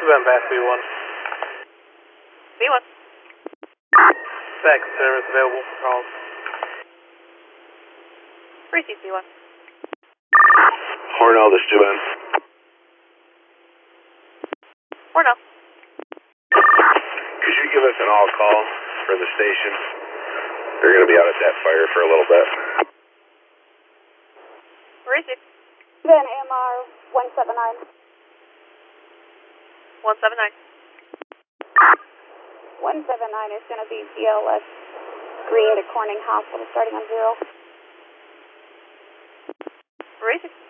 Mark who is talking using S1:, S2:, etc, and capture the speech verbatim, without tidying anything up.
S1: Then back B one.
S2: B one.
S1: Second service available for calls.
S2: Receive B one.
S3: Hornell, this is Ben.
S2: Hornell.
S3: Could you give us an all call for the station? They're going to be out at that fire for a little bit.
S2: Receive.
S4: Ben, A M R one seven nine.
S2: one seven nine.
S4: one seven nine is going to be B L S Green to Corning Hospital starting on zero.
S2: Receive.